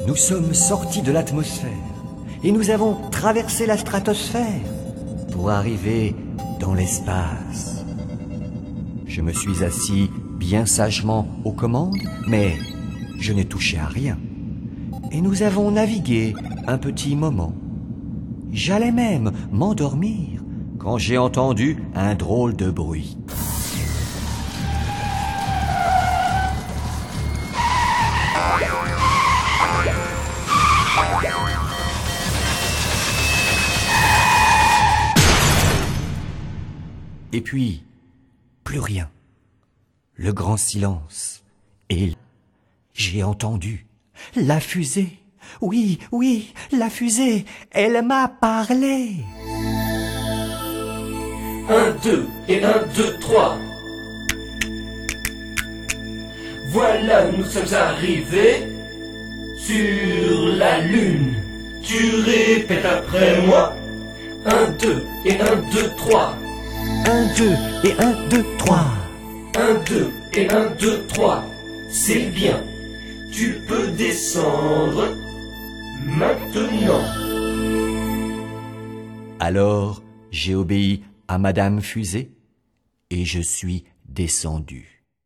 Nous sommes sortis de l'atmosphère et nous avons traversé la stratosphère pour arriver dans l'espace. Je me suis assis bien sagement aux commandes, mais je n'ai touché à rien. Et nous avons navigué un petit moment. J'allais même m'endormir quand j'ai entendu un drôle de bruit. Et puis, plus rien. Le grand silence. Et j'ai entendu la fusée. Oui, oui, la fusée, elle m'a parlé. 1, 2, et 1, 2, 3. Voilà, nous sommes arrivés sur la Lune. Tu répètes après moi. 1, 2, et 1, 2, 3. 1, 2, et 1, 2, 3. 1, 2, et 1, 2, 3. C'est bien. Tu peux descendre maintenant. Alors, j'ai obéi à Madame Fusée et je suis descendu.